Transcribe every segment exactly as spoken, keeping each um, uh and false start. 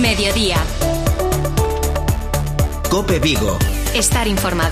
Mediodía. COPE Vigo. Estar informado.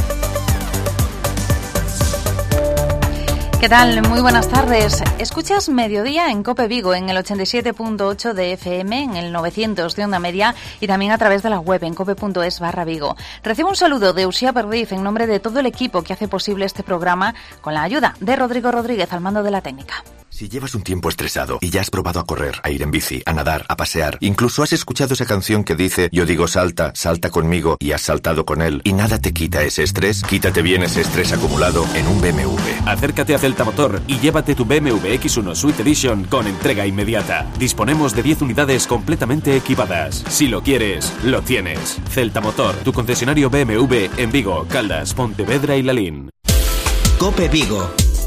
¿Qué tal? Muy buenas tardes. Escuchas Mediodía en COPE Vigo, en el ochenta y siete punto ocho de F M, en el novecientos de Onda Media y también a través de la web en cope punto es barra Vigo. Recibo un saludo de Uxía Perdiz en nombre de todo el equipo que hace posible este programa, con la ayuda de Rodrigo Rodríguez al mando de la técnica. Si llevas un tiempo estresado y ya has probado a correr, a ir en bici, a nadar, a pasear, incluso has escuchado esa canción que dice yo digo salta, salta conmigo y has saltado con él y nada te quita ese estrés, quítate bien ese estrés acumulado en un B M W. Acércate a Celta Motor y llévate tu B M W X uno Suite Edition con entrega inmediata. Disponemos de diez unidades completamente equipadas. Si lo quieres, lo tienes. Celta Motor, tu concesionario B M W en Vigo, Caldas, Pontevedra y Lalín. COPE Vigo.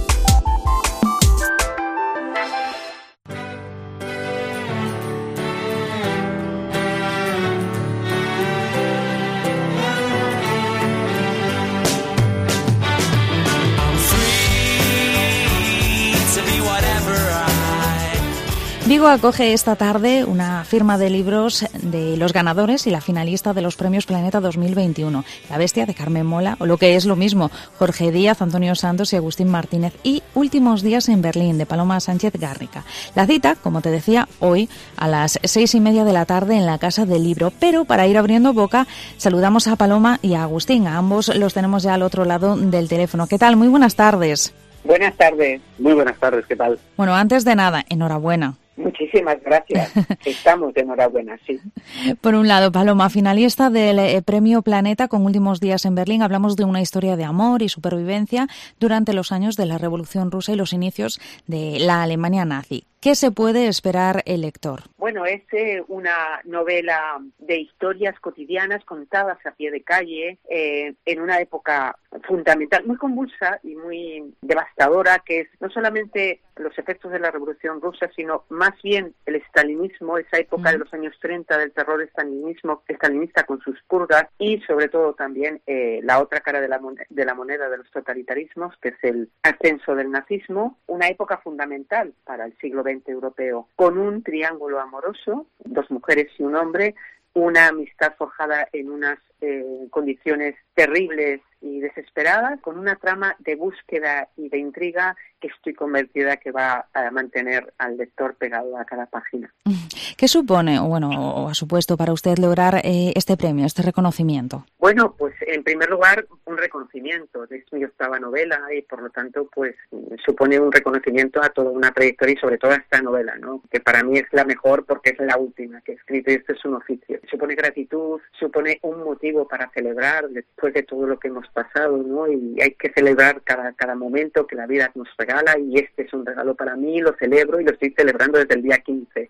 Vigo acoge esta tarde una firma de libros de los ganadores y la finalista de los premios Planeta dos mil veintiuno. La Bestia, de Carmen Mola, o lo que es lo mismo, Jorge Díaz, Antonio Santos y Agustín Martínez. Y Últimos días en Berlín, de Paloma Sánchez Gárrica. La cita, como te decía, hoy a las seis y media de la tarde en la Casa del Libro. Pero para ir abriendo boca, saludamos a Paloma y a Agustín. A ambos los tenemos ya al otro lado del teléfono. ¿Qué tal? Muy buenas tardes. Buenas tardes. Muy buenas tardes, ¿qué tal? Bueno, antes de nada, enhorabuena. Muchísimas gracias. Estamos de enhorabuena, sí. Por un lado, Paloma, finalista del eh, Premio Planeta con Últimos días en Berlín. Hablamos de una historia de amor y supervivencia durante los años de la Revolución Rusa y los inicios de la Alemania nazi. ¿Qué se puede esperar el lector? Bueno, es eh, una novela de historias cotidianas contadas a pie de calle eh, en una época fundamental, muy convulsa y muy devastadora, que es no solamente los efectos de la Revolución Rusa, sino más bien el estalinismo, esa época mm. de los años treinta del terror estalinismo, estalinista con sus purgas, y sobre todo también eh, la otra cara de la, moneda, de la moneda de los totalitarismos, que es el ascenso del nazismo, una época fundamental para el siglo veinte europeo, con un triángulo amoroso, dos mujeres y un hombre, una amistad forjada en unas eh, condiciones terribles y desesperadas, con una trama de búsqueda y de intriga que estoy convencida que va a mantener al lector pegado a cada página. ¿Qué supone, o bueno, o ha supuesto para usted lograr eh, este premio, este reconocimiento? Bueno, pues en primer lugar un reconocimiento. Es mi octava novela y por lo tanto pues supone un reconocimiento a toda una trayectoria y sobre todo a esta novela, ¿no? Que para mí es la mejor porque es la última que he escrito y este es un oficio. Supone gratitud, supone un motivo para celebrar después de todo lo que hemos pasado, ¿no? Y hay que celebrar cada, cada momento que la vida nos regala y este es un regalo para mí, lo celebro y lo estoy celebrando desde el día quince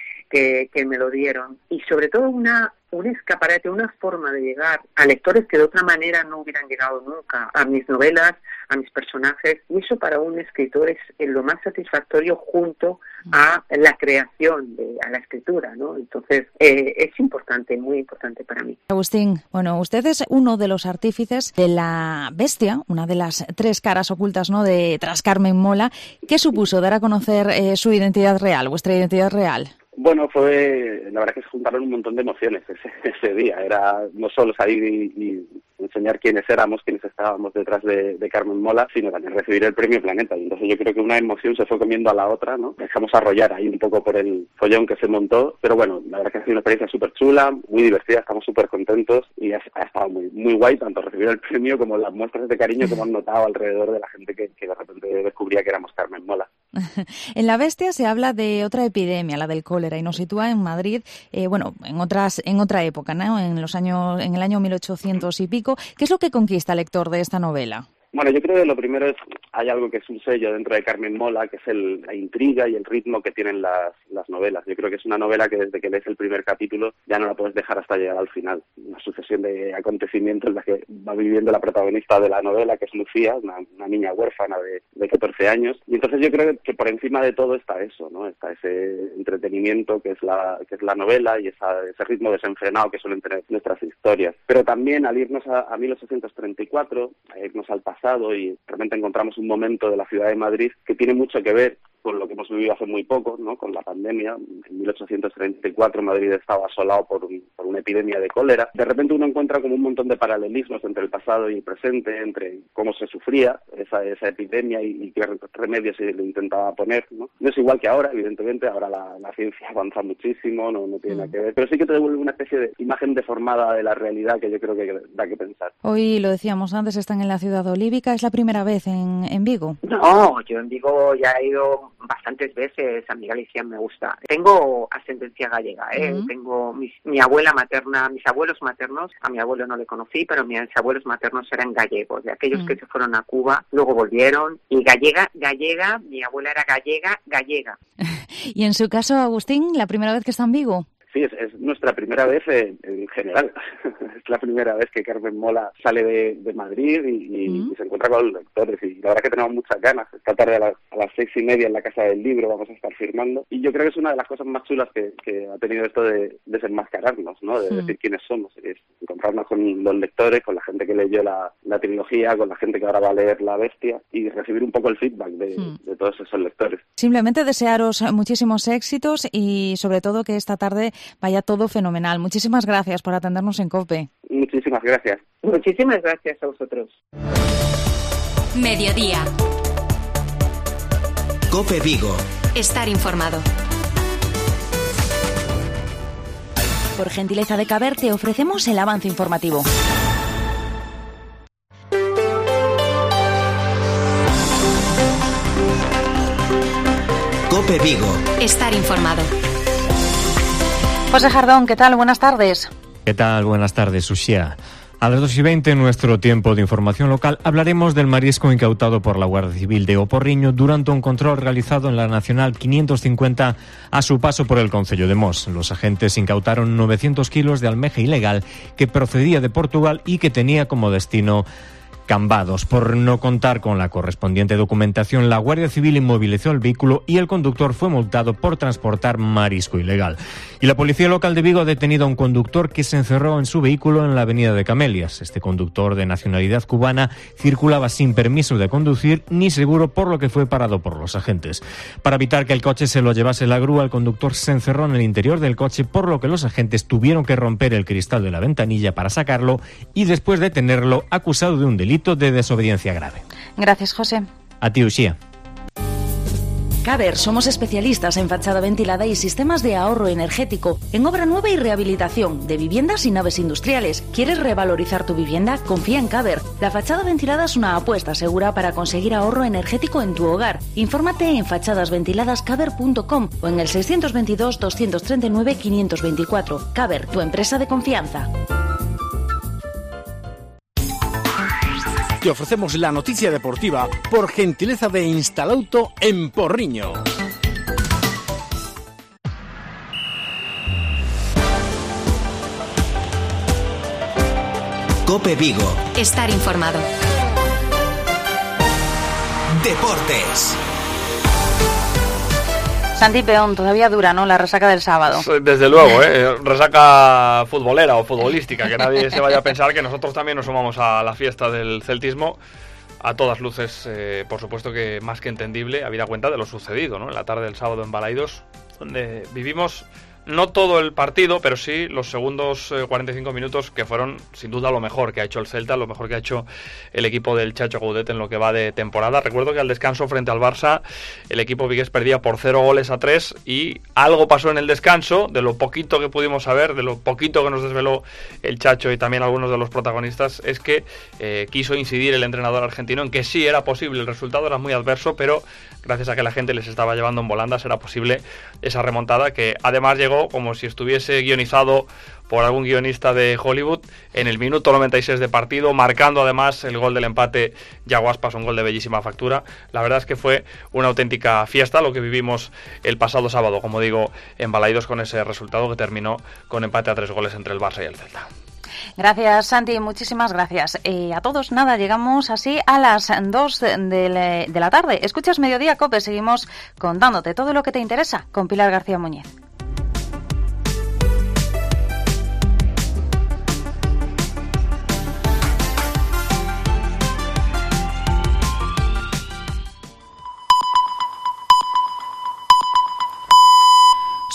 que, que me lo dieron. Y sobre todo una un escaparate, una forma de llegar a lectores que de otra manera no hubieran llegado nunca a mis novelas, a mis personajes, y eso para un escritor es lo más satisfactorio junto a la creación, de, a la escritura, ¿no? Entonces, eh, es importante, muy importante para mí. Agustín, bueno, usted es uno de los artífices de La Bestia, una de las tres caras ocultas, ¿no?, de tras Carmen Mola. ¿Qué supuso dar a conocer eh, su identidad real, vuestra identidad real? Bueno, fue, la verdad que se juntaron un montón de emociones ese, ese día. Era no solo salir y, y enseñar quiénes éramos, quiénes estábamos detrás de, de Carmen Mola, sino también recibir el Premio Planeta. Y entonces yo creo que una emoción se fue comiendo a la otra, ¿no? Dejamos arrollar ahí un poco por el follón que se montó, pero bueno, la verdad que ha sido una experiencia súper chula, muy divertida, estamos súper contentos y ha, ha estado muy muy guay tanto recibir el premio como las muestras de cariño que hemos notado alrededor de la gente que, que de repente descubría que éramos Carmen Mola. En La Bestia se habla de otra epidemia, la del cólera, y nos sitúa en Madrid, eh, bueno, en otras, en otra época, ¿no? En los años, en el año mil ochocientos y pico. ¿Qué es lo que conquista al lector de esta novela? Bueno, yo creo que lo primero es, hay algo que es un sello dentro de Carmen Mola, que es el, la intriga y el ritmo que tienen las, las novelas. Yo creo que es una novela que desde que lees el primer capítulo ya no la puedes dejar hasta llegar al final. Una sucesión de acontecimientos en la que va viviendo la protagonista de la novela, que es Lucía, una, una niña huérfana de, de catorce años. Y entonces yo creo que por encima de todo está eso, ¿no? Está ese entretenimiento que es la, que es la novela y esa, ese ritmo desenfrenado que suelen tener nuestras historias. Pero también al irnos a, a mil ochocientos treinta y cuatro, a irnos al pasado, y realmente encontramos un momento de la ciudad de Madrid que tiene mucho que ver con lo que hemos vivido hace muy poco, ¿no? Con la pandemia. En mil ochocientos treinta y cuatro Madrid estaba asolado por, un, por una epidemia de cólera. De repente uno encuentra como un montón de paralelismos entre el pasado y el presente, entre cómo se sufría esa, esa epidemia y, y qué remedios se le intentaba poner, ¿no? No es igual que ahora, evidentemente, ahora la, la ciencia avanza muchísimo, no, no tiene mm. nada que ver, pero sí que te devuelve una especie de imagen deformada de la realidad que yo creo que da que pensar. Hoy, lo decíamos antes, están en la ciudad olívica. ¿Es la primera vez en, en Vigo? No, yo en Vigo ya he ido bastantes veces. A mí Galicia me gusta. Tengo ascendencia gallega, ¿eh? Uh-huh. Tengo mis, mi abuela materna, mis abuelos maternos, a mi abuelo no le conocí, pero mis abuelos maternos eran gallegos, de aquellos uh-huh. que se fueron a Cuba, luego volvieron, y gallega, gallega, mi abuela era gallega, gallega. Y en su caso, Agustín, ¿la primera vez que está en Vigo? Sí, es, es nuestra primera vez en, en general. Es la primera vez que Carmen Mola sale de, de Madrid y, y, mm. y se encuentra con los lectores. Y la verdad que tenemos muchas ganas. Esta tarde a las, a las seis y media en la Casa del Libro vamos a estar firmando. Y yo creo que es una de las cosas más chulas que, que ha tenido esto de desenmascararnos, ¿no? De mm. decir quiénes somos. Es encontrarnos con los lectores, con la gente que leyó la, la trilogía, con la gente que ahora va a leer La Bestia y recibir un poco el feedback de, mm. de todos esos lectores. Simplemente desearos muchísimos éxitos y sobre todo que esta tarde vaya todo fenomenal. Muchísimas gracias por atendernos en COPE. Muchísimas gracias. Muchísimas gracias a vosotros. Mediodía. COPE Vigo. Estar informado. Por gentileza de Caber te ofrecemos el avance informativo. COPE Vigo. Estar informado. José Jardón, ¿qué tal? Buenas tardes. ¿Qué tal? Buenas tardes, Uxía. A las dos y veinte, en nuestro tiempo de información local, hablaremos del marisco incautado por la Guardia Civil de O Porriño durante un control realizado en la Nacional quinientos cincuenta a su paso por el concello de Mos. Los agentes incautaron novecientos kilos de almeja ilegal que procedía de Portugal y que tenía como destino Cambados. Por no contar con la correspondiente documentación, la Guardia Civil inmovilizó el vehículo y el conductor fue multado por transportar marisco ilegal. Y la Policía Local de Vigo ha detenido a un conductor que se encerró en su vehículo en la avenida de Camelias. Este conductor, de nacionalidad cubana, circulaba sin permiso de conducir ni seguro, por lo que fue parado por los agentes. Para evitar que el coche se lo llevase la grúa, el conductor se encerró en el interior del coche, por lo que los agentes tuvieron que romper el cristal de la ventanilla para sacarlo y después detenerlo, acusado de un delito de desobediencia grave. Gracias, José. A ti, Uxía. Caber, somos especialistas en fachada ventilada y sistemas de ahorro energético, en obra nueva y rehabilitación de viviendas y naves industriales. ¿Quieres revalorizar tu vivienda? Confía en Caber. La fachada ventilada es una apuesta segura para conseguir ahorro energético en tu hogar. Infórmate en fachadas ventiladas caber punto com o en el seiscientos veintidós, doscientos treinta y nueve, quinientos veinticuatro. Caber, tu empresa de confianza. Te ofrecemos la noticia deportiva por gentileza de Instalauto en Porriño. COPE Vigo. Estar informado. Deportes. Santi Peón, todavía dura, ¿no?, la resaca del sábado. Desde luego, ¿eh? Resaca futbolera o futbolística, que nadie se vaya a pensar que nosotros también nos sumamos a la fiesta del celtismo. A todas luces, eh, por supuesto que más que entendible, habida cuenta de lo sucedido, ¿no?, en la tarde del sábado en Balaidos, donde vivimos no todo el partido, pero sí los segundos eh, cuarenta y cinco minutos que fueron sin duda lo mejor que ha hecho el Celta, lo mejor que ha hecho el equipo del Chacho Coudet en lo que va de temporada. Recuerdo que al descanso frente al Barça el equipo vigués perdía por cero goles a tres y algo pasó en el descanso, de lo poquito que pudimos saber, de lo poquito que nos desveló el Chacho y también algunos de los protagonistas, es que eh, quiso incidir el entrenador argentino en que sí era posible, el resultado era muy adverso, pero gracias a que la gente les estaba llevando en volandas era posible esa remontada, que además llegó como si estuviese guionizado por algún guionista de Hollywood en el minuto noventa y seis de partido, marcando además el gol del empate Yaguaspas, un gol de bellísima factura. La verdad es que fue una auténtica fiesta lo que vivimos el pasado sábado, como digo, en Balaidos, con ese resultado que terminó con empate a tres goles entre el Barça y el Celta. Gracias, Santi, muchísimas gracias. Eh, a todos, nada, llegamos así a las dos de, de, de la tarde. Escuchas Mediodía COPE, seguimos contándote todo lo que te interesa con Pilar García Muñiz.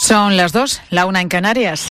Son las dos, la una en Canarias.